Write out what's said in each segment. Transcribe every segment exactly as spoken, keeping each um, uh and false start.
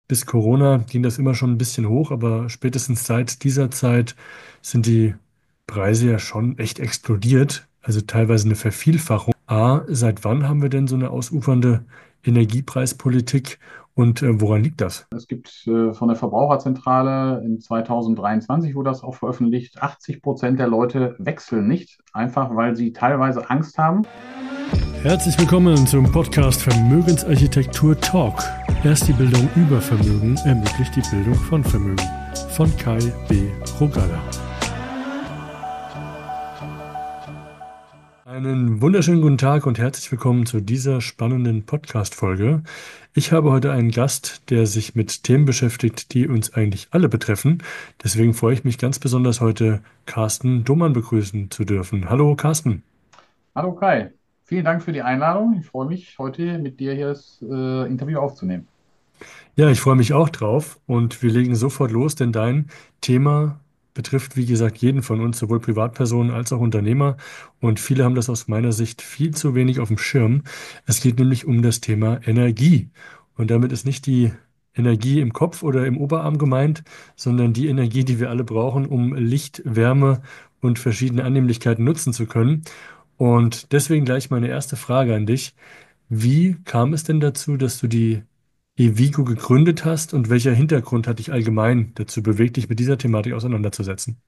bis Corona ging das immer schon ein bisschen hoch, aber spätestens seit dieser Zeit sind die Preise ja schon echt explodiert, also teilweise eine Vervielfachung. A, seit wann haben wir denn so eine ausufernde Energiepreispolitik und äh, woran liegt das? Es gibt äh, von der Verbraucherzentrale in zweitausenddreiundzwanzig, wurde das auch veröffentlicht, achtzig Prozent der Leute wechseln nicht, einfach weil sie teilweise Angst haben. Herzlich willkommen zum Podcast Vermögensarchitektur Talk. Erst die Bildung über Vermögen ermöglicht die Bildung von Vermögen. Von Kai B. Rogalla. Einen wunderschönen guten Tag und herzlich willkommen zu dieser spannenden Podcast-Folge. Ich habe heute einen Gast, der sich mit Themen beschäftigt, die uns eigentlich alle betreffen. Deswegen freue ich mich ganz besonders, heute Carsten Dummann begrüßen zu dürfen. Hallo Carsten. Hallo Kai, vielen Dank für die Einladung. Ich freue mich, heute mit dir hier das äh, Interview aufzunehmen. Ja, ich freue mich auch drauf und wir legen sofort los, denn dein Thema betrifft, wie gesagt, jeden von uns, sowohl Privatpersonen als auch Unternehmer. Und viele haben das aus meiner Sicht viel zu wenig auf dem Schirm. Es geht nämlich um das Thema Energie. Und damit ist nicht die Energie im Kopf oder im Oberarm gemeint, sondern die Energie, die wir alle brauchen, um Licht, Wärme und verschiedene Annehmlichkeiten nutzen zu können. Und deswegen gleich meine erste Frage an dich. Wie kam es denn dazu, dass du die eVigo gegründet hast und welcher Hintergrund hat dich allgemein dazu bewegt, dich mit dieser Thematik auseinanderzusetzen?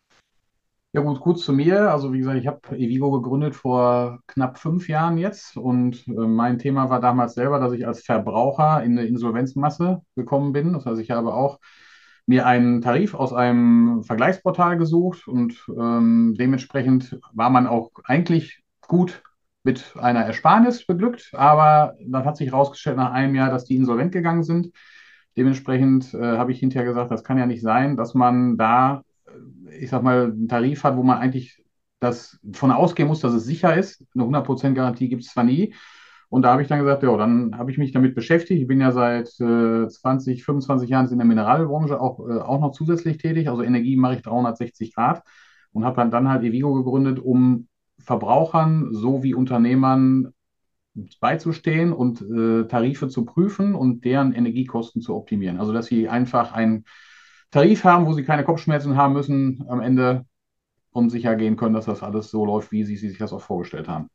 Ja gut, kurz zu mir. Also wie gesagt, ich habe eVigo gegründet vor knapp fünf Jahren jetzt und äh, mein Thema war damals selber, dass ich als Verbraucher in eine Insolvenzmasse gekommen bin. Das heißt, ich habe auch mir einen Tarif aus einem Vergleichsportal gesucht und ähm, dementsprechend war man auch eigentlich gut mit einer Ersparnis beglückt, aber dann hat sich herausgestellt nach einem Jahr, dass die insolvent gegangen sind. Dementsprechend äh, habe ich hinterher gesagt, das kann ja nicht sein, dass man da, äh, ich sag mal, einen Tarif hat, wo man eigentlich das von ausgehen muss, dass es sicher ist. Eine hundert Prozent Garantie gibt es zwar nie. Und da habe ich dann gesagt, ja, dann habe ich mich damit beschäftigt. Ich bin ja seit äh, zwanzig, fünfundzwanzig Jahren in der Mineralbranche auch, äh, auch noch zusätzlich tätig. Also Energie mache ich dreihundertsechzig Grad und habe dann, dann halt eVigo gegründet, um Verbrauchern sowie Unternehmern beizustehen und äh, Tarife zu prüfen und deren Energiekosten zu optimieren. Also dass sie einfach einen Tarif haben, wo sie keine Kopfschmerzen haben müssen am Ende und sicher gehen können, dass das alles so läuft, wie sie sich das auch vorgestellt haben.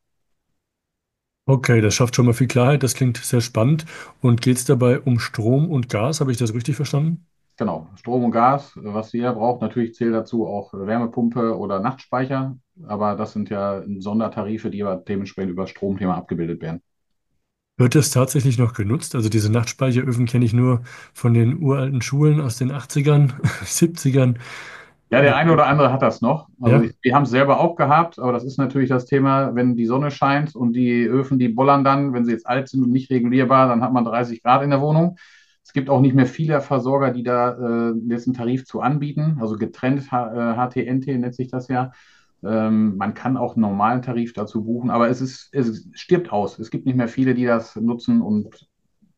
Okay, das schafft schon mal viel Klarheit. Das klingt sehr spannend. Und geht es dabei um Strom und Gas? Habe ich das richtig verstanden? Genau, Strom und Gas, was jeder braucht. Natürlich zählt dazu auch Wärmepumpe oder Nachtspeicher, aber das sind ja Sondertarife, die aber dementsprechend über das Stromthema abgebildet werden. Wird das tatsächlich noch genutzt? Also diese Nachtspeicheröfen kenne ich nur von den uralten Schulen aus den achtzigern, siebzigern. Ja, der eine oder andere hat das noch. Also Ja, ich, wir haben es selber auch gehabt, aber das ist natürlich das Thema, wenn die Sonne scheint und die Öfen, die bollern dann, wenn sie jetzt alt sind und nicht regulierbar, dann hat man dreißig Grad in der Wohnung. Es gibt auch nicht mehr viele Versorger, die da äh, jetzt einen Tarif zu anbieten, also getrennt H, äh, H T N T nennt sich das ja. Ähm, man kann auch einen normalen Tarif dazu buchen, aber es ist, es stirbt aus. Es gibt nicht mehr viele, die das nutzen und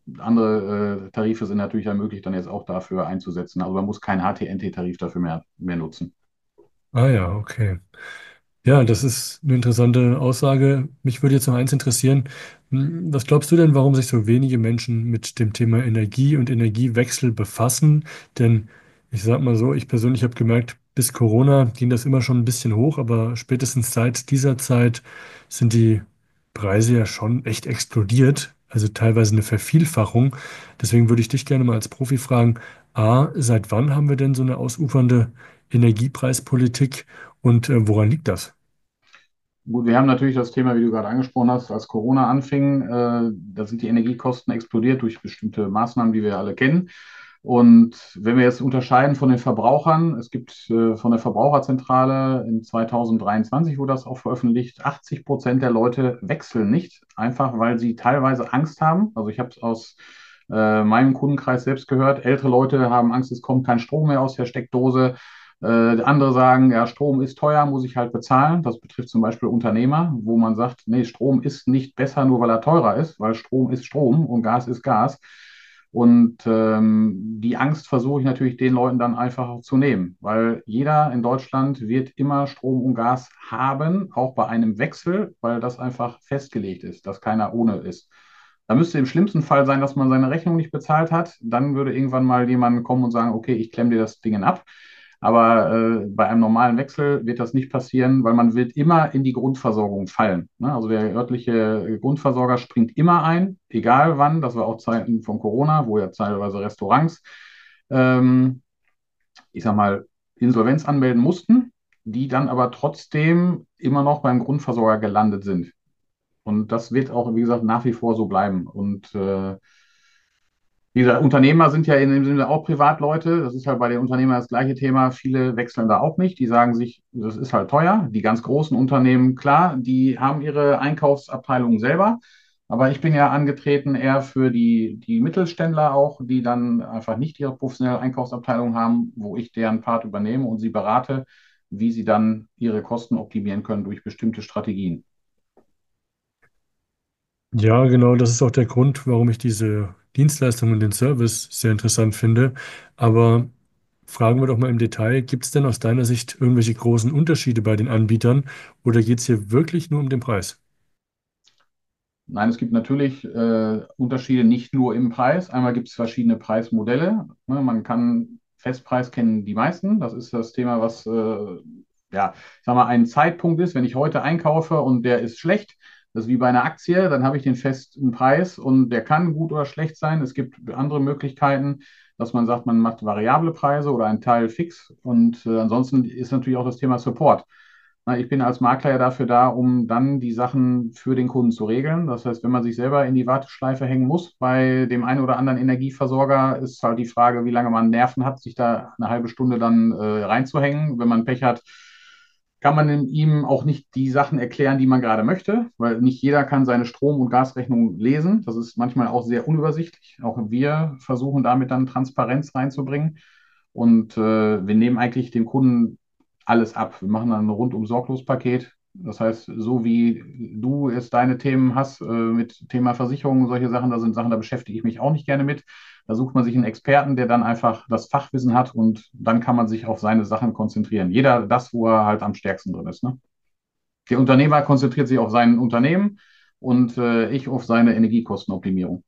andere äh, Tarife sind natürlich ermöglicht, dann jetzt auch dafür einzusetzen. Also man muss keinen H T N T-Tarif dafür mehr, mehr nutzen. ah ja, okay. Ja, das ist eine interessante Aussage. Mich würde jetzt noch eins interessieren. Hm, Was glaubst du denn, warum sich so wenige Menschen mit dem Thema Energie und Energiewechsel befassen? Denn ich sage mal so, ich persönlich habe gemerkt, bis Corona ging das immer schon ein bisschen hoch, aber spätestens seit dieser Zeit sind die Preise ja schon echt explodiert, also teilweise eine Vervielfachung. Deswegen würde ich dich gerne mal als Profi fragen, A, seit wann haben wir denn so eine ausufernde Energiepreispolitik und äh, woran liegt das? Gut, wir haben natürlich das Thema, wie du gerade angesprochen hast, als Corona anfing, äh, da sind die Energiekosten explodiert durch bestimmte Maßnahmen, die wir alle kennen. Und wenn wir jetzt unterscheiden von den Verbrauchern, es gibt äh, von der Verbraucherzentrale in zweitausenddreiundzwanzig, wurde das auch veröffentlicht, achtzig Prozent der Leute wechseln nicht, einfach weil sie teilweise Angst haben. Also ich habe es aus äh, meinem Kundenkreis selbst gehört. Ältere Leute haben Angst, es kommt kein Strom mehr aus der Steckdose. Äh, andere sagen, ja, Strom ist teuer, muss ich halt bezahlen. Das betrifft zum Beispiel Unternehmer, wo man sagt, nee, Strom ist nicht besser, nur weil er teurer ist, weil Strom ist Strom und Gas ist Gas. Und ähm, die Angst versuche ich natürlich den Leuten dann einfach zu nehmen, weil jeder in Deutschland wird immer Strom und Gas haben, auch bei einem Wechsel, weil das einfach festgelegt ist, dass keiner ohne ist. Da müsste im schlimmsten Fall sein, dass man seine Rechnung nicht bezahlt hat. Dann würde irgendwann mal jemand kommen und sagen, okay, ich klemme dir das Ding ab. Aber äh, bei einem normalen Wechsel wird das nicht passieren, weil man wird immer in die Grundversorgung fallen. Ne? Also der örtliche Grundversorger springt immer ein, egal wann. Das war auch Zeiten von Corona, wo ja teilweise Restaurants, ähm, ich sag mal, Insolvenz anmelden mussten, die dann aber trotzdem immer noch beim Grundversorger gelandet sind. Und das wird auch, wie gesagt, nach wie vor so bleiben. Und äh, wie gesagt, Unternehmer sind ja in dem Sinne auch Privatleute. Das ist halt bei den Unternehmern das gleiche Thema. Viele wechseln da auch nicht. Die sagen sich, das ist halt teuer. Die ganz großen Unternehmen, klar, die haben ihre Einkaufsabteilung selber. Aber ich bin ja angetreten eher für die, die Mittelständler auch, die dann einfach nicht ihre professionelle Einkaufsabteilung haben, wo ich deren Part übernehme und sie berate, wie sie dann ihre Kosten optimieren können durch bestimmte Strategien. Ja, genau, das ist auch der Grund, warum ich diese Dienstleistung und den Service sehr interessant finde. Aber fragen wir doch mal im Detail, gibt es denn aus deiner Sicht irgendwelche großen Unterschiede bei den Anbietern oder geht es hier wirklich nur um den Preis? Nein, es gibt natürlich äh, Unterschiede nicht nur im Preis. Einmal gibt es verschiedene Preismodelle. Ne, man kann Festpreis kennen die meisten. Das ist das Thema, was äh, ja, ich sag mal, ein Zeitpunkt ist, wenn ich heute einkaufe und der ist schlecht. Das ist wie bei einer Aktie, dann habe ich den festen Preis und der kann gut oder schlecht sein. Es gibt andere Möglichkeiten, dass man sagt, man macht variable Preise oder einen Teil fix. Und äh, ansonsten ist natürlich auch das Thema Support. Na, ich bin als Makler ja dafür da, um dann die Sachen für den Kunden zu regeln. Das heißt, wenn man sich selber in die Warteschleife hängen muss bei dem einen oder anderen Energieversorger, ist halt die Frage, wie lange man Nerven hat, sich da eine halbe Stunde dann äh, reinzuhängen. Wenn man Pech hat, kann man ihm auch nicht die Sachen erklären, die man gerade möchte, weil nicht jeder kann seine Strom- und Gasrechnung lesen. Das ist manchmal auch sehr unübersichtlich. Auch wir versuchen damit dann Transparenz reinzubringen. Und äh, wir nehmen eigentlich dem Kunden alles ab. Wir machen dann ein rundum sorglos Paket. Das heißt, so wie du es deine Themen hast, äh, mit Thema Versicherungen, solche Sachen, da sind Sachen, da beschäftige ich mich auch nicht gerne mit. Da sucht man sich einen Experten, der dann einfach das Fachwissen hat und dann kann man sich auf seine Sachen konzentrieren. Jeder das, wo er halt am stärksten drin ist. Ne? Der Unternehmer konzentriert sich auf sein Unternehmen und äh, ich auf seine Energiekostenoptimierung.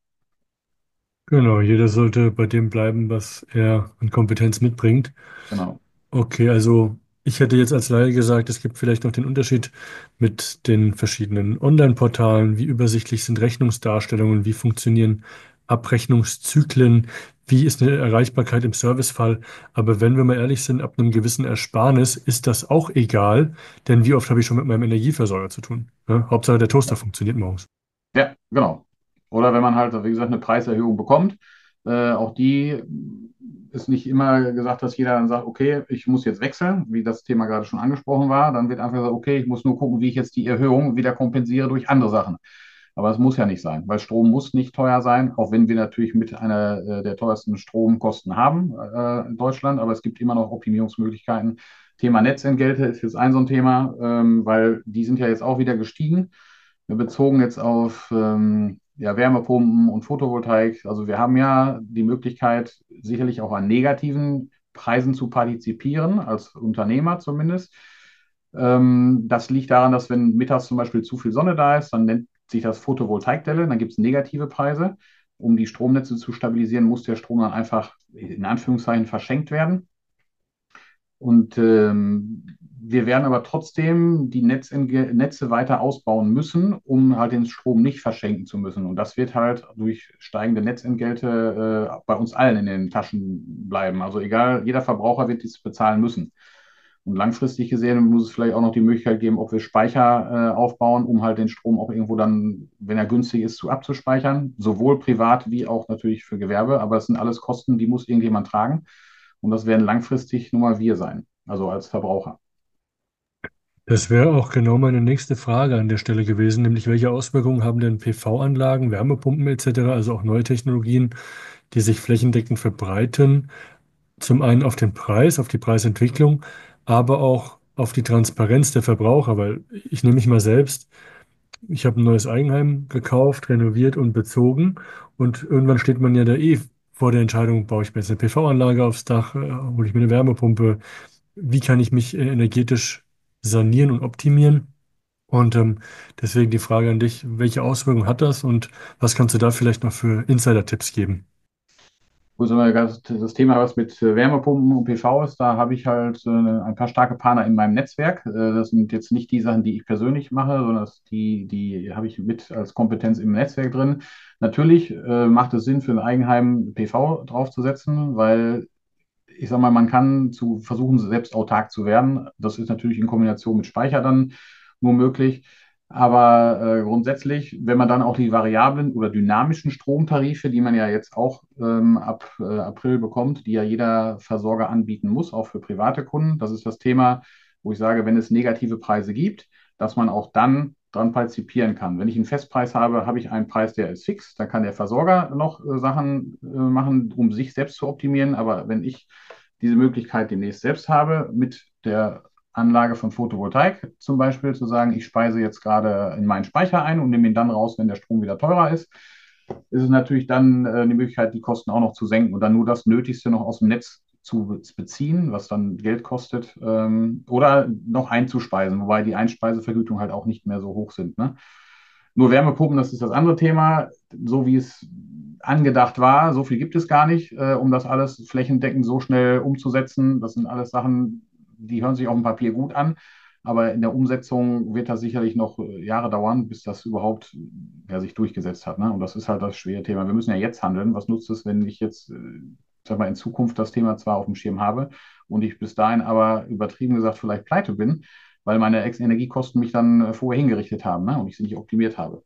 Genau, jeder sollte bei dem bleiben, was er an Kompetenz mitbringt. Genau. Okay, also ich hätte jetzt als Laie gesagt, es gibt vielleicht noch den Unterschied mit den verschiedenen Online-Portalen. Wie übersichtlich sind Rechnungsdarstellungen? Wie funktionieren Abrechnungszyklen? Wie ist eine Erreichbarkeit im Servicefall? Aber wenn wir mal ehrlich sind, ab einem gewissen Ersparnis ist das auch egal, denn wie oft habe ich schon mit meinem Energieversorger zu tun? Ja, Hauptsache der Toaster funktioniert morgens. Ja, genau. Oder wenn man halt, wie gesagt, eine Preiserhöhung bekommt, äh, auch die ist nicht immer gesagt, dass jeder dann sagt, okay, ich muss jetzt wechseln, wie das Thema gerade schon angesprochen war. Dann wird einfach gesagt, okay, ich muss nur gucken, wie ich jetzt die Erhöhung wieder kompensiere durch andere Sachen. Aber es muss ja nicht sein, weil Strom muss nicht teuer sein, auch wenn wir natürlich mit einer äh, der teuersten Stromkosten haben äh, in Deutschland. Aber es gibt immer noch Optimierungsmöglichkeiten. Thema Netzentgelte ist jetzt ein so ein Thema, ähm, weil die sind ja jetzt auch wieder gestiegen. Bezogen jetzt auf ähm, ja, Wärmepumpen und Photovoltaik. Also wir haben ja die Möglichkeit, sicherlich auch an negativen Preisen zu partizipieren, als Unternehmer zumindest. Ähm, das liegt daran, dass wenn mittags zum Beispiel zu viel Sonne da ist, dann nennt sich das Photovoltaikdelle, dann gibt es negative Preise. Um die Stromnetze zu stabilisieren, muss der Strom dann einfach in Anführungszeichen verschenkt werden. Und ähm, wir werden aber trotzdem die Netzentge Netze weiter ausbauen müssen, um halt den Strom nicht verschenken zu müssen. Und das wird halt durch steigende Netzentgelte äh, bei uns allen in den Taschen bleiben. Also egal, jeder Verbraucher wird dies bezahlen müssen. Und langfristig gesehen muss es vielleicht auch noch die Möglichkeit geben, ob wir Speicher äh, aufbauen, um halt den Strom auch irgendwo dann, wenn er günstig ist, zu abzuspeichern. Sowohl privat wie auch natürlich für Gewerbe. Aber es sind alles Kosten, die muss irgendjemand tragen. Und das werden langfristig nur mal wir sein, also als Verbraucher. Das wäre auch genau meine nächste Frage an der Stelle gewesen, nämlich welche Auswirkungen haben denn P V-Anlagen, Wärmepumpen et cetera, also auch neue Technologien, die sich flächendeckend verbreiten, zum einen auf den Preis, auf die Preisentwicklung, aber auch auf die Transparenz der Verbraucher, weil ich nehme mich mal selbst, ich habe ein neues Eigenheim gekauft, renoviert und bezogen und irgendwann steht man ja da eh vor der Entscheidung, baue ich mir jetzt eine P V-Anlage aufs Dach, äh, hole ich mir eine Wärmepumpe, wie kann ich mich äh, energetisch sanieren und optimieren? Und ähm, deswegen die Frage an dich, welche Auswirkungen hat das und was kannst du da vielleicht noch für Insider-Tipps geben? Gut, sagen wir, das das Thema, was mit äh, Wärmepumpen und P V ist, da habe ich halt äh, ein paar starke Partner in meinem Netzwerk. Äh, Das sind jetzt nicht die Sachen, die ich persönlich mache, sondern das, die, die habe ich mit als Kompetenz im Netzwerk drin. Natürlich äh, macht es Sinn, für ein Eigenheim P V draufzusetzen, weil ich sag mal, man kann zu versuchen, selbst autark zu werden. Das ist natürlich in Kombination mit Speicher dann nur möglich. Aber äh, grundsätzlich, wenn man dann auch die variablen oder dynamischen Stromtarife, die man ja jetzt auch ähm, ab äh, April bekommt, die ja jeder Versorger anbieten muss, auch für private Kunden, das ist das Thema, wo ich sage, wenn es negative Preise gibt, dass man auch dann dran partizipieren kann. Wenn ich einen Festpreis habe, habe ich einen Preis, der ist fix. Da kann der Versorger noch äh, Sachen äh, machen, um sich selbst zu optimieren. Aber wenn ich diese Möglichkeit demnächst selbst habe, mit der Anlage von Photovoltaik zum Beispiel zu sagen, ich speise jetzt gerade in meinen Speicher ein und nehme ihn dann raus, wenn der Strom wieder teurer ist, ist es natürlich dann äh, die Möglichkeit, die Kosten auch noch zu senken und dann nur das Nötigste noch aus dem Netz zu beziehen, was dann Geld kostet, ähm, oder noch einzuspeisen, wobei die Einspeisevergütung halt auch nicht mehr so hoch sind. Ne? Nur Wärmepumpen, das ist das andere Thema. So wie es angedacht war, so viel gibt es gar nicht, äh, um das alles flächendeckend so schnell umzusetzen. Das sind alles Sachen, die hören sich auf dem Papier gut an, aber in der Umsetzung wird das sicherlich noch äh, Jahre dauern, bis das überhaupt ja, sich durchgesetzt hat. Ne? Und das ist halt das schwere Thema. Wir müssen ja jetzt handeln. Was nutzt es, wenn ich jetzt, äh, sag mal, in Zukunft das Thema zwar auf dem Schirm habe und ich bis dahin aber übertrieben gesagt vielleicht pleite bin, weil meine Ex-Energiekosten mich dann äh, vorher hingerichtet haben, ne? Und ich sie nicht optimiert habe.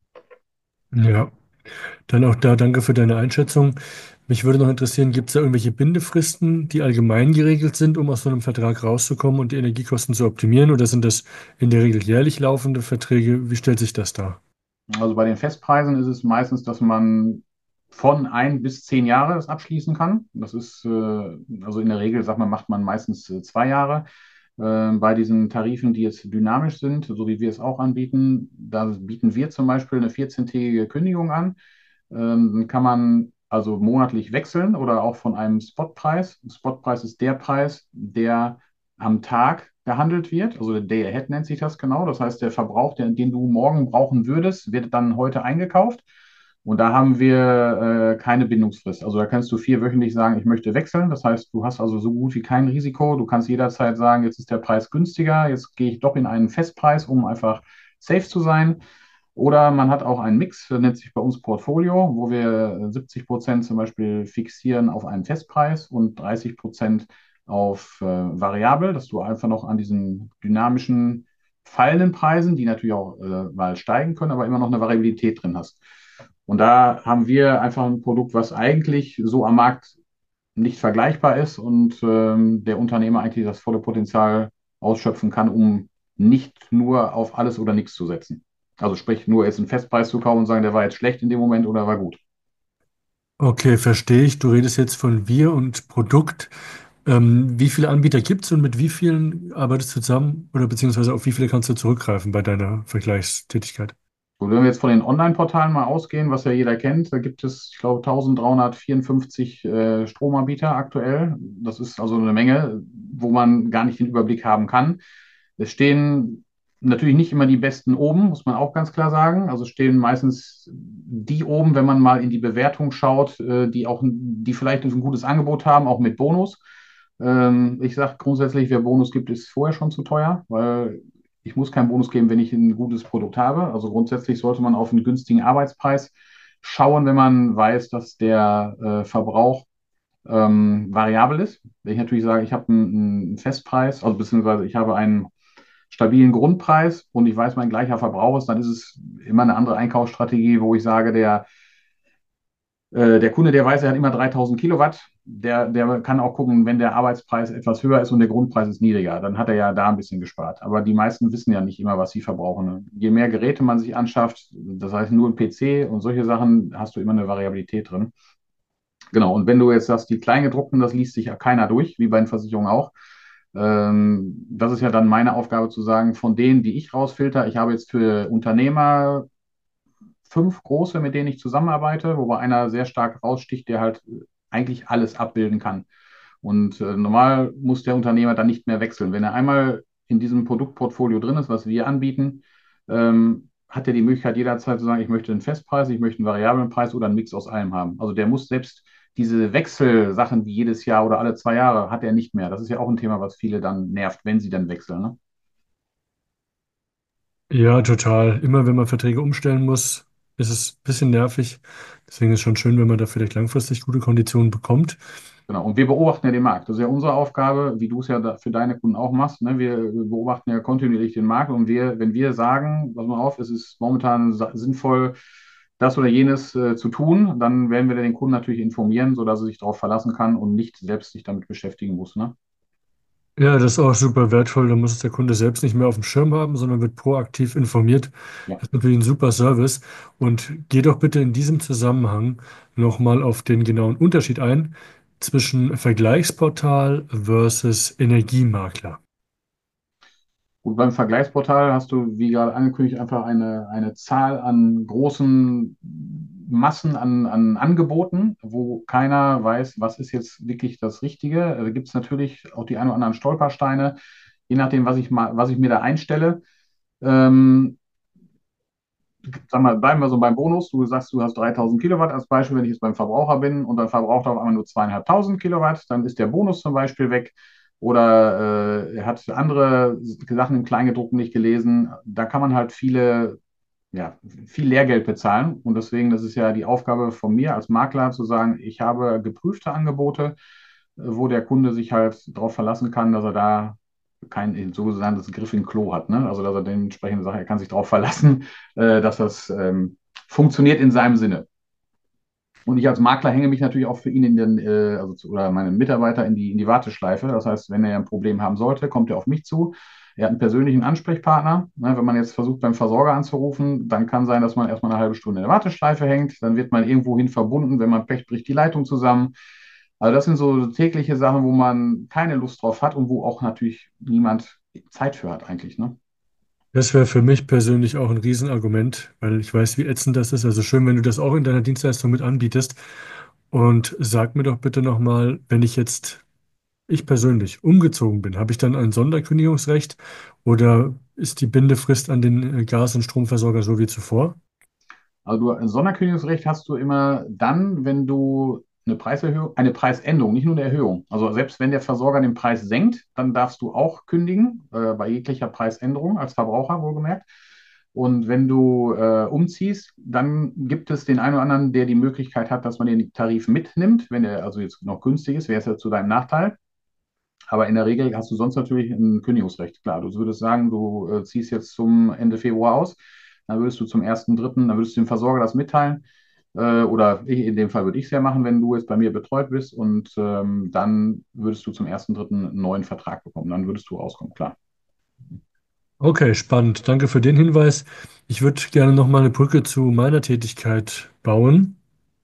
Ja, dann auch da danke für deine Einschätzung. Mich würde noch interessieren, gibt es da irgendwelche Bindefristen, die allgemein geregelt sind, um aus so einem Vertrag rauszukommen und die Energiekosten zu optimieren? Oder sind das in der Regel jährlich laufende Verträge? Wie stellt sich das dar? Also bei den Festpreisen ist es meistens, dass man von ein bis zehn Jahre das abschließen kann. Das ist, äh, also in der Regel, sagt man, macht man meistens äh, zwei Jahre. Äh, bei diesen Tarifen, die jetzt dynamisch sind, so wie wir es auch anbieten, da bieten wir zum Beispiel eine vierzehntägige Kündigung an. Ähm, dann kann man also monatlich wechseln oder auch von einem Spotpreis. Spotpreis ist der Preis, der am Tag gehandelt wird. Also der Day Ahead nennt sich das genau. Das heißt, der Verbrauch, der, den du morgen brauchen würdest, wird dann heute eingekauft. Und da haben wir äh, keine Bindungsfrist. Also da kannst du vierwöchentlich sagen, ich möchte wechseln. Das heißt, du hast also so gut wie kein Risiko. Du kannst jederzeit sagen, jetzt ist der Preis günstiger, jetzt gehe ich doch in einen Festpreis, um einfach safe zu sein. Oder man hat auch einen Mix, das nennt sich bei uns Portfolio, wo wir siebzig Prozent zum Beispiel fixieren auf einen Festpreis und dreißig Prozent auf äh, variabel, dass du einfach noch an diesen dynamischen fallenden Preisen, die natürlich auch äh, mal steigen können, aber immer noch eine Variabilität drin hast. Und da haben wir einfach ein Produkt, was eigentlich so am Markt nicht vergleichbar ist und ähm, der Unternehmer eigentlich das volle Potenzial ausschöpfen kann, um nicht nur auf alles oder nichts zu setzen. Also sprich, nur jetzt einen Festpreis zu kaufen und sagen, der war jetzt schlecht in dem Moment oder war gut. Okay, verstehe ich. Du redest jetzt von wir und Produkt. Ähm, wie viele Anbieter gibt es und mit wie vielen arbeitest du zusammen oder beziehungsweise auf wie viele kannst du zurückgreifen bei deiner Vergleichstätigkeit? Und wenn wir jetzt von den Online-Portalen mal ausgehen, was ja jeder kennt, da gibt es, ich glaube, eintausenddreihundertvierundfünfzig äh, Stromanbieter aktuell. Das ist also eine Menge, wo man gar nicht den Überblick haben kann. Es stehen natürlich nicht immer die besten oben, muss man auch ganz klar sagen. Also stehen meistens die oben, wenn man mal in die Bewertung schaut, äh, die auch, die vielleicht ein gutes Angebot haben, auch mit Bonus. Ähm, ich sage grundsätzlich, wer Bonus gibt, ist vorher schon zu teuer, weil ich muss keinen Bonus geben, wenn ich ein gutes Produkt habe. Also grundsätzlich sollte man auf einen günstigen Arbeitspreis schauen, wenn man weiß, dass der äh, Verbrauch ähm, variabel ist. Wenn ich natürlich sage, ich habe einen, einen Festpreis, also beziehungsweise ich habe einen stabilen Grundpreis und ich weiß, mein gleicher Verbrauch ist, dann ist es immer eine andere Einkaufsstrategie, wo ich sage, der äh, der Kunde, der weiß, er hat immer dreitausend Kilowatt, der, der kann auch gucken, wenn der Arbeitspreis etwas höher ist und der Grundpreis ist niedriger, dann hat er ja da ein bisschen gespart. Aber die meisten wissen ja nicht immer, was sie verbrauchen. Je mehr Geräte man sich anschafft, das heißt nur ein P C und solche Sachen, hast du immer eine Variabilität drin. Genau, und wenn du jetzt sagst, die Kleingedruckten, das liest sich ja keiner durch, wie bei den Versicherungen auch. Ähm, das ist ja dann meine Aufgabe zu sagen, von denen, die ich rausfilter, ich habe jetzt für Unternehmer fünf große, mit denen ich zusammenarbeite, wobei einer sehr stark raussticht, der halt eigentlich alles abbilden kann. Und äh, normal muss der Unternehmer dann nicht mehr wechseln. Wenn er einmal in diesem Produktportfolio drin ist, was wir anbieten, ähm, hat er die Möglichkeit jederzeit zu sagen, ich möchte einen Festpreis, ich möchte einen variablen Preis oder einen Mix aus allem haben. Also der muss selbst diese Wechselsachen wie jedes Jahr oder alle zwei Jahre hat er nicht mehr. Das ist ja auch ein Thema, was viele dann nervt, wenn sie dann wechseln. Ne? Ja, total. Immer wenn man Verträge umstellen muss, ist es ein bisschen nervig. Deswegen ist es schon schön, wenn man da vielleicht langfristig gute Konditionen bekommt. Genau. Und wir beobachten ja den Markt. Das ist ja unsere Aufgabe, wie du es ja da für deine Kunden auch machst. Ne? Wir beobachten ja kontinuierlich den Markt und wir, wenn wir sagen, pass mal auf, es ist momentan sa- sinnvoll, das oder jenes äh, zu tun, dann werden wir den Kunden natürlich informieren, sodass er sich darauf verlassen kann und nicht selbst sich damit beschäftigen muss. Ne? Ja, das ist auch super wertvoll. Da muss es der Kunde selbst nicht mehr auf dem Schirm haben, sondern wird proaktiv informiert. Ja. Das ist natürlich ein super Service. Und geh doch bitte in diesem Zusammenhang nochmal auf den genauen Unterschied ein zwischen Vergleichsportal versus Energiemakler. Gut, beim Vergleichsportal hast du, wie gerade angekündigt, einfach eine, eine Zahl an großen Massen an, an Angeboten, wo keiner weiß, was ist jetzt wirklich das Richtige. Da gibt es natürlich auch die ein oder anderen Stolpersteine, je nachdem, was ich mal, was ich mir da einstelle. Ähm, Sag mal, bleiben wir so beim Bonus. Du sagst, du hast dreitausend Kilowatt als Beispiel. Wenn ich jetzt beim Verbraucher bin und dann verbraucht er auf einmal nur zweieinhalbtausend Kilowatt, dann ist der Bonus zum Beispiel weg. Oder äh, er hat andere Sachen im Kleingedruckten nicht gelesen. Da kann man halt viele, ja, viel Lehrgeld bezahlen. Und deswegen, das ist ja die Aufgabe von mir als Makler zu sagen, ich habe geprüfte Angebote, äh, wo der Kunde sich halt darauf verlassen kann, dass er da kein sogenanntes Griff in Klo hat. Ne? Also, dass er dementsprechend sagt, er kann sich darauf verlassen, äh, dass das ähm, funktioniert in seinem Sinne. Und ich als Makler hänge mich natürlich auch für ihn in den, äh, also zu, oder meine Mitarbeiter in die, in die Warteschleife. Das heißt, wenn er ein Problem haben sollte, kommt er auf mich zu. Er hat einen persönlichen Ansprechpartner. Ne, wenn man jetzt versucht, beim Versorger anzurufen, dann kann sein, dass man erstmal eine halbe Stunde in der Warteschleife hängt. Dann wird man irgendwohin verbunden. Wenn man Pech bricht die Leitung zusammen. Also das sind so tägliche Sachen, wo man keine Lust drauf hat und wo auch natürlich niemand Zeit für hat eigentlich. Ne? Das wäre für mich persönlich auch ein Riesenargument, weil ich weiß, wie ätzend das ist. Also schön, wenn du das auch in deiner Dienstleistung mit anbietest. Und sag mir doch bitte nochmal, wenn ich jetzt, ich persönlich, umgezogen bin, habe ich dann ein Sonderkündigungsrecht oder ist die Bindefrist an den äh, Gas- und Stromversorger so wie zuvor? Also du, ein Sonderkündigungsrecht hast du immer dann, wenn du eine Preiserhöhung, eine Preisänderung, nicht nur eine Erhöhung. Also selbst wenn der Versorger den Preis senkt, dann darfst du auch kündigen, äh, bei jeglicher Preisänderung als Verbraucher wohlgemerkt. Und wenn du äh, umziehst, dann gibt es den einen oder anderen, der die Möglichkeit hat, dass man den Tarif mitnimmt. Wenn er also jetzt noch günstig ist, wäre es ja zu deinem Nachteil. Aber in der Regel hast du sonst natürlich ein Kündigungsrecht. Klar, du würdest sagen, du äh, ziehst jetzt zum Ende Februar aus, dann würdest du zum ersten Dritten, dann würdest du dem Versorger das mitteilen. Äh, oder ich, in dem Fall würde ich es ja machen, wenn du jetzt bei mir betreut bist. Und ähm, dann würdest du zum ersten Dritten einen neuen Vertrag bekommen. Dann würdest du rauskommen, klar. Okay, spannend. Danke für den Hinweis. Ich würde gerne nochmal eine Brücke zu meiner Tätigkeit bauen.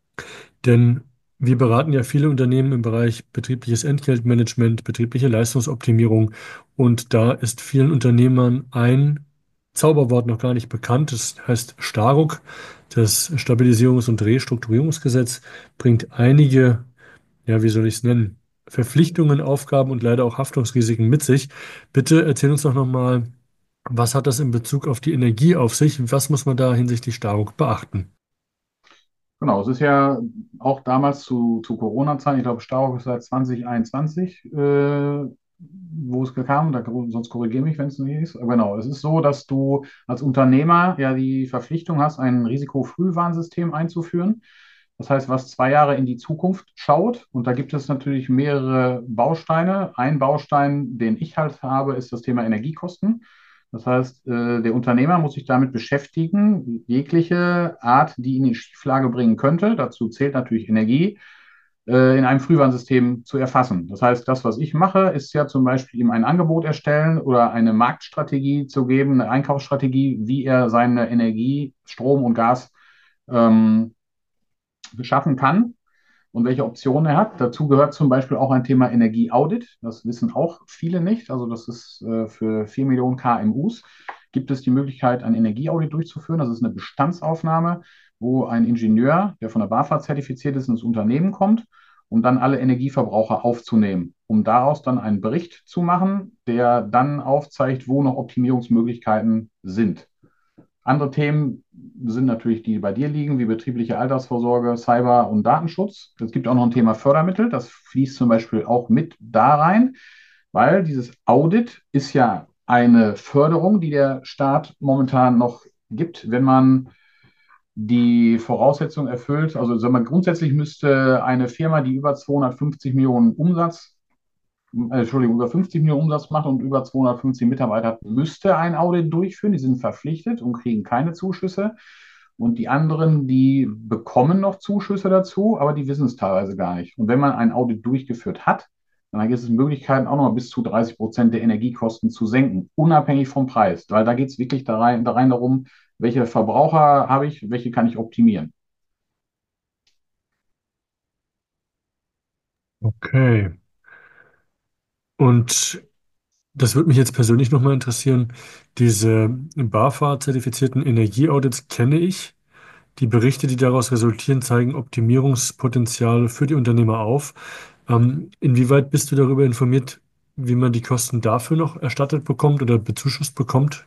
Denn wir beraten ja viele Unternehmen im Bereich betriebliches Entgeltmanagement, betriebliche Leistungsoptimierung. Und da ist vielen Unternehmern ein Zauberwort noch gar nicht bekannt. Das heißt STARUK. Das Stabilisierungs- und Restrukturierungsgesetz bringt einige, ja, wie soll ich es nennen, Verpflichtungen, Aufgaben und leider auch Haftungsrisiken mit sich. Bitte erzähl uns doch nochmal, was hat das in Bezug auf die Energie auf sich? Was muss man da hinsichtlich STARUK beachten? Genau, es ist ja auch damals zu, zu Corona-Zeiten, ich glaube, Stau ist seit zwanzig einundzwanzig, äh, wo es kam, da, sonst korrigiere mich, wenn es nicht ist. Aber genau, es ist so, dass du als Unternehmer ja die Verpflichtung hast, ein Risikofrühwarnsystem einzuführen. Das heißt, was zwei Jahre in die Zukunft schaut. Und da gibt es natürlich mehrere Bausteine. Ein Baustein, den ich halt habe, ist das Thema Energiekosten. Das heißt, äh, der Unternehmer muss sich damit beschäftigen, jegliche Art, die ihn in Schieflage bringen könnte, dazu zählt natürlich Energie, äh, in einem Frühwarnsystem zu erfassen. Das heißt, das, was ich mache, ist ja zum Beispiel ihm ein Angebot erstellen oder eine Marktstrategie zu geben, eine Einkaufsstrategie, wie er seine Energie, Strom und Gas ähm, beschaffen kann und welche Optionen er hat. Dazu gehört zum Beispiel auch ein Thema Energieaudit. Das wissen auch viele nicht. Also das ist äh, für vier Millionen K M Us gibt es die Möglichkeit, ein Energieaudit durchzuführen. Das ist eine Bestandsaufnahme, wo ein Ingenieur, der von der BAFA zertifiziert ist, ins Unternehmen kommt, um dann alle Energieverbraucher aufzunehmen, um daraus dann einen Bericht zu machen, der dann aufzeigt, wo noch Optimierungsmöglichkeiten sind. Andere Themen sind natürlich die, die bei dir liegen, wie betriebliche Altersvorsorge, Cyber und Datenschutz. Es gibt auch noch ein Thema Fördermittel, das fließt zum Beispiel auch mit da rein, weil dieses Audit ist ja eine Förderung, die der Staat momentan noch gibt, wenn man die Voraussetzung erfüllt. Also sagen wir, grundsätzlich müsste eine Firma, die über zweihundertfünfzig Millionen Umsatz, äh, Entschuldigung, über fünfzig Millionen Umsatz macht und über zweihundertfünfzig Mitarbeiter hat, müsste ein Audit durchführen. Die sind verpflichtet und kriegen keine Zuschüsse. Und die anderen, die bekommen noch Zuschüsse dazu, aber die wissen es teilweise gar nicht. Und wenn man ein Audit durchgeführt hat, dann gibt es Möglichkeiten, auch noch mal bis zu dreißig Prozent der Energiekosten zu senken, unabhängig vom Preis. Weil da geht es wirklich da rein, da rein darum, welche Verbraucher habe ich, welche kann ich optimieren. Okay. Und das würde mich jetzt persönlich nochmal interessieren. Diese BAFA-zertifizierten Energieaudits kenne ich. Die Berichte, die daraus resultieren, zeigen Optimierungspotenzial für die Unternehmer auf. Ähm, inwieweit bist du darüber informiert, wie man die Kosten dafür noch erstattet bekommt oder bezuschusst bekommt?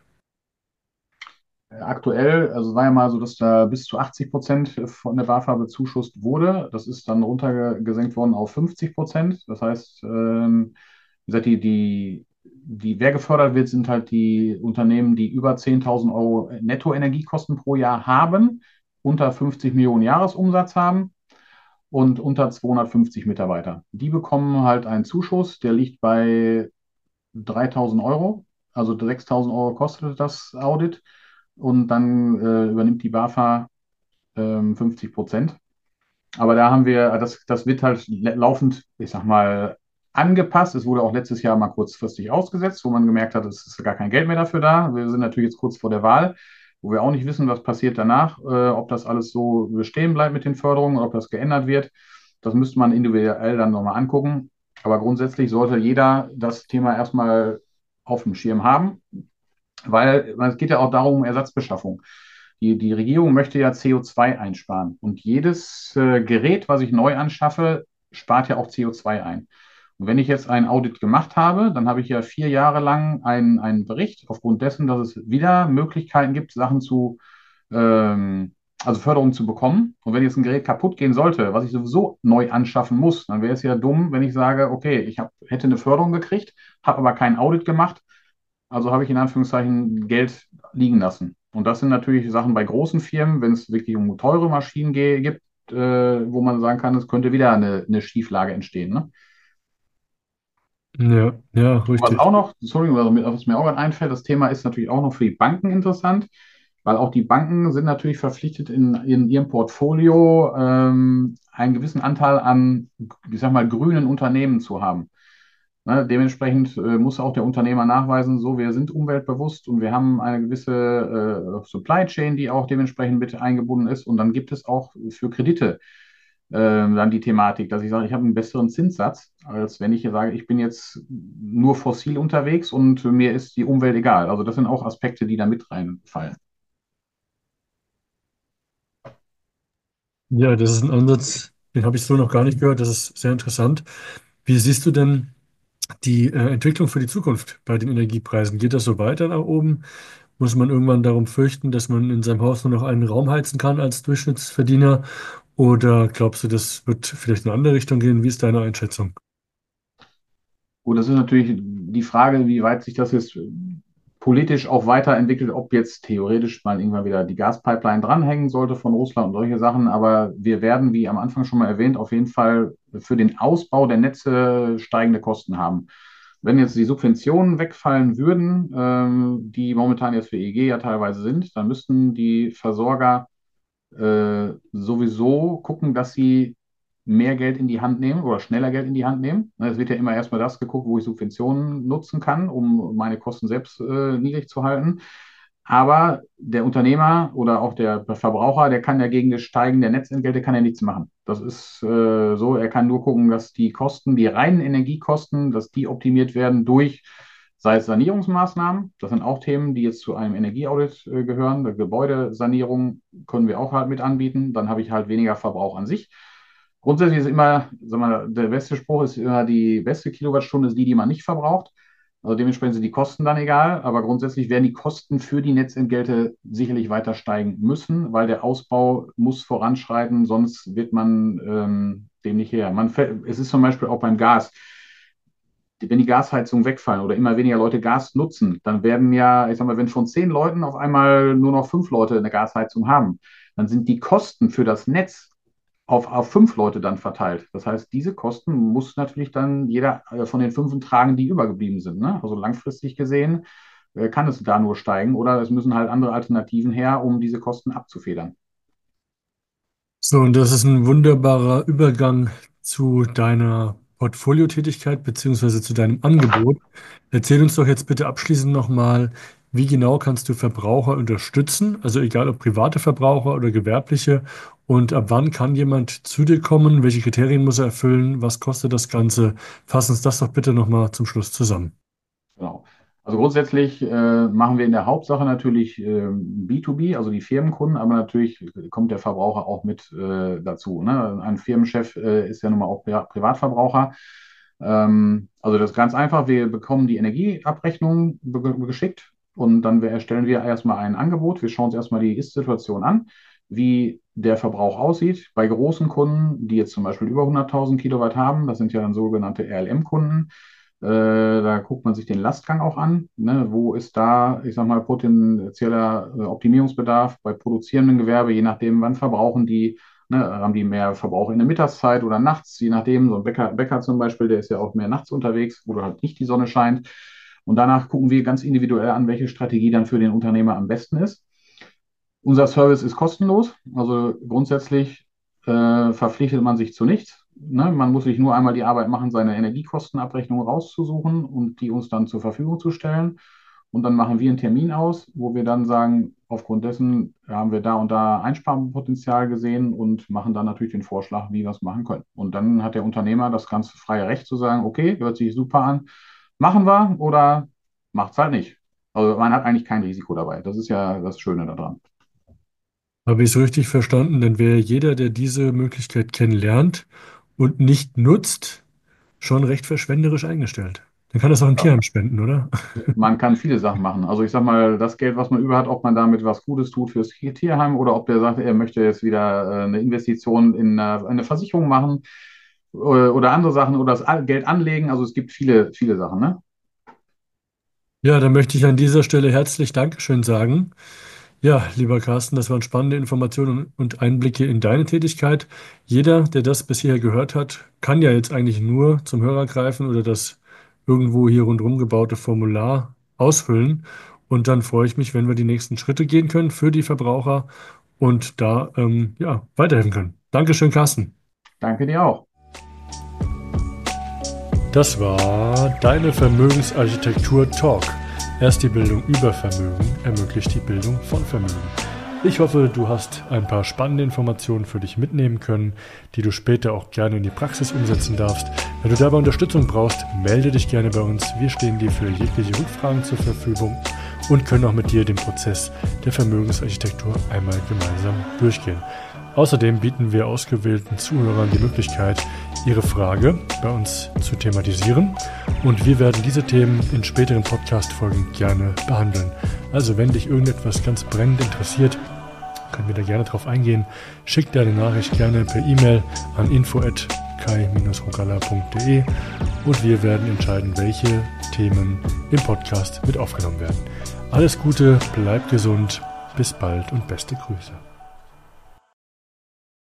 Aktuell, also es war ja mal so, dass da bis zu achtzig Prozent von der BAFA bezuschusst wurde. Das ist dann runtergesenkt worden auf fünfzig Prozent. Das heißt, ähm, wie gesagt, die, die, die, wer gefördert wird, sind halt die Unternehmen, die über zehntausend Euro Nettoenergiekosten pro Jahr haben, unter fünfzig Millionen Jahresumsatz haben und unter zweihundertfünfzig Mitarbeiter. Die bekommen halt einen Zuschuss, der liegt bei dreitausend Euro. Also sechstausend Euro kostet das Audit und dann äh, übernimmt die BAFA ähm, fünfzig Prozent. Aber da haben wir, das, das wird halt laufend, ich sag mal, angepasst. Es wurde auch letztes Jahr mal kurzfristig ausgesetzt, wo man gemerkt hat, es ist gar kein Geld mehr dafür da. Wir sind natürlich jetzt kurz vor der Wahl, wo wir auch nicht wissen, was passiert danach, äh, ob das alles so bestehen bleibt mit den Förderungen, ob das geändert wird. Das müsste man individuell dann nochmal angucken. Aber grundsätzlich sollte jeder das Thema erstmal auf dem Schirm haben, weil es geht ja auch darum, um Ersatzbeschaffung. Die, die Regierung möchte ja C O zwei einsparen. Und jedes äh, Gerät, was ich neu anschaffe, spart ja auch C O zwei ein. Und wenn ich jetzt ein Audit gemacht habe, dann habe ich ja vier Jahre lang einen, einen Bericht aufgrund dessen, dass es wieder Möglichkeiten gibt, Sachen zu, ähm, also Förderung zu bekommen. Und wenn jetzt ein Gerät kaputt gehen sollte, was ich sowieso neu anschaffen muss, dann wäre es ja dumm, wenn ich sage, okay, ich hab, hätte eine Förderung gekriegt, habe aber kein Audit gemacht, also habe ich in Anführungszeichen Geld liegen lassen. Und das sind natürlich Sachen bei großen Firmen, wenn es wirklich um teure Maschinen ge- gibt, äh, wo man sagen kann, es könnte wieder eine, eine Schieflage entstehen. Ne? Ja, ja, Was auch richtig. noch, Entschuldigung, was mir was mir auch gerade einfällt, das Thema ist natürlich auch noch für die Banken interessant, weil auch die Banken sind natürlich verpflichtet, in, in ihrem Portfolio ähm, einen gewissen Anteil an, ich sag mal, grünen Unternehmen zu haben. Ne, dementsprechend äh, muss auch der Unternehmer nachweisen, so, wir sind umweltbewusst und wir haben eine gewisse äh, Supply Chain, die auch dementsprechend mit eingebunden ist. Und dann gibt es auch für Kredite äh, dann die Thematik, dass ich sage, ich habe einen besseren Zinssatz, als wenn ich hier sage, ich bin jetzt nur fossil unterwegs und mir ist die Umwelt egal. Also das sind auch Aspekte, die da mit reinfallen. Ja, das ist ein Ansatz, den habe ich so noch gar nicht gehört. Das ist sehr interessant. Wie siehst du denn die äh, Entwicklung für die Zukunft bei den Energiepreisen? Geht das so weiter nach oben? Muss man irgendwann darum fürchten, dass man in seinem Haus nur noch einen Raum heizen kann als Durchschnittsverdiener? Oder glaubst du, das wird vielleicht in eine andere Richtung gehen? Wie ist deine Einschätzung? Gut, das ist natürlich die Frage, wie weit sich das jetzt politisch auch weiterentwickelt, ob jetzt theoretisch mal irgendwann wieder die Gaspipeline dranhängen sollte von Russland und solche Sachen. Aber wir werden, wie am Anfang schon mal erwähnt, auf jeden Fall für den Ausbau der Netze steigende Kosten haben. Wenn jetzt die Subventionen wegfallen würden, ähm, die momentan jetzt für E E G ja teilweise sind, dann müssten die Versorger äh, sowieso gucken, dass sie mehr Geld in die Hand nehmen oder schneller Geld in die Hand nehmen. Ne, es wird ja immer erstmal das geguckt, wo ich Subventionen nutzen kann, um meine Kosten selbst äh, niedrig zu halten. Aber der Unternehmer oder auch der Verbraucher, der kann ja gegen das Steigen der Netzentgelte kann ja nichts machen. Das ist äh, so, er kann nur gucken, dass die Kosten, die reinen Energiekosten, dass die optimiert werden durch, sei es Sanierungsmaßnahmen, das sind auch Themen, die jetzt zu einem Energieaudit äh, gehören. Der Gebäudesanierung können wir auch halt mit anbieten. Dann habe ich halt weniger Verbrauch an sich. Grundsätzlich ist immer, sag mal, der beste Spruch ist immer, die beste Kilowattstunde ist die, die man nicht verbraucht. Also dementsprechend sind die Kosten dann egal, aber grundsätzlich werden die Kosten für die Netzentgelte sicherlich weiter steigen müssen, weil der Ausbau muss voranschreiten, sonst wird man ähm, dem nicht her. Man, es ist zum Beispiel auch beim Gas. Wenn die Gasheizungen wegfallen oder immer weniger Leute Gas nutzen, dann werden ja, ich sag mal, wenn von zehn Leuten auf einmal nur noch fünf Leute eine Gasheizung haben, dann sind die Kosten für das Netz auf, auf fünf Leute dann verteilt. Das heißt, diese Kosten muss natürlich dann jeder äh, von den fünf tragen, die übergeblieben sind. Ne? Also langfristig gesehen äh, kann es da nur steigen oder es müssen halt andere Alternativen her, um diese Kosten abzufedern. So, und das ist ein wunderbarer Übergang zu deiner Portfoliotätigkeit beziehungsweise zu deinem Angebot. Erzähl uns doch jetzt bitte abschließend nochmal, wie genau kannst du Verbraucher unterstützen, also egal ob private Verbraucher oder gewerbliche, und ab wann kann jemand zu dir kommen, welche Kriterien muss er erfüllen, was kostet das Ganze? Fass uns das doch bitte nochmal zum Schluss zusammen. Genau. Also grundsätzlich äh, machen wir in der Hauptsache natürlich äh, B zwei B, also die Firmenkunden, aber natürlich kommt der Verbraucher auch mit äh, dazu. Ne? Ein Firmenchef äh, ist ja nun mal auch Pri Privatverbraucher. Ähm, also das ist ganz einfach. Wir bekommen die Energieabrechnung geschickt und dann erstellen wir erstmal ein Angebot. Wir schauen uns erstmal die Ist-Situation an, wie der Verbrauch aussieht. Bei großen Kunden, die jetzt zum Beispiel über hunderttausend Kilowatt haben, das sind ja dann sogenannte R L M-Kunden, äh, da guckt man sich den Lastgang auch an. Ne? Wo ist da, ich sag mal, potenzieller äh, Optimierungsbedarf bei produzierendem Gewerbe, je nachdem, wann verbrauchen die, ne? Haben die mehr Verbrauch in der Mittagszeit oder nachts, je nachdem. So ein Bäcker, Bäcker zum Beispiel, der ist ja auch mehr nachts unterwegs, wo halt nicht die Sonne scheint. Und danach gucken wir ganz individuell an, welche Strategie dann für den Unternehmer am besten ist. Unser Service ist kostenlos, also grundsätzlich äh, verpflichtet man sich zu nichts. Ne? Man muss sich nur einmal die Arbeit machen, seine Energiekostenabrechnung rauszusuchen und die uns dann zur Verfügung zu stellen. Und dann machen wir einen Termin aus, wo wir dann sagen, aufgrund dessen haben wir da und da Einsparpotenzial gesehen und machen dann natürlich den Vorschlag, wie wir es machen können. Und dann hat der Unternehmer das ganz freie Recht zu sagen, okay, hört sich super an, machen wir oder macht es halt nicht. Also man hat eigentlich kein Risiko dabei. Das ist ja das Schöne daran. Habe ich es richtig verstanden? Dann wäre jeder, der diese Möglichkeit kennenlernt und nicht nutzt, schon recht verschwenderisch eingestellt. Dann kann das auch ein Ja. Tierheim spenden, oder? Man kann viele Sachen machen. Also ich sag mal, das Geld, was man über hat, ob man damit was Gutes tut fürs Tierheim oder ob der sagt, er möchte jetzt wieder äh, eine Investition in eine, eine Versicherung machen äh, oder andere Sachen oder das Al- Geld anlegen. Also es gibt viele, viele Sachen, ne? Ja, dann möchte ich an dieser Stelle herzlich Dankeschön sagen. Ja, lieber Carsten, das waren spannende Informationen und Einblicke in deine Tätigkeit. Jeder, der das bisher gehört hat, kann ja jetzt eigentlich nur zum Hörer greifen oder das irgendwo hier rundherum gebaute Formular ausfüllen. Und dann freue ich mich, wenn wir die nächsten Schritte gehen können für die Verbraucher und da ähm, ja, weiterhelfen können. Dankeschön, Carsten. Danke dir auch. Das war deine Vermögensarchitektur Talk. Erst die Bildung über Vermögen ermöglicht die Bildung von Vermögen. Ich hoffe, du hast ein paar spannende Informationen für dich mitnehmen können, die du später auch gerne in die Praxis umsetzen darfst. Wenn du dabei Unterstützung brauchst, melde dich gerne bei uns. Wir stehen dir für jegliche Rückfragen zur Verfügung und können auch mit dir den Prozess der Vermögensarchitektur einmal gemeinsam durchgehen. Außerdem bieten wir ausgewählten Zuhörern die Möglichkeit, ihre Frage bei uns zu thematisieren und wir werden diese Themen in späteren Podcast-Folgen gerne behandeln. Also wenn dich irgendetwas ganz brennend interessiert, können wir da gerne drauf eingehen. Schick deine Nachricht gerne per E-Mail an info at kai dash rogalla punkt de und wir werden entscheiden, welche Themen im Podcast mit aufgenommen werden. Alles Gute, bleib gesund, bis bald und beste Grüße.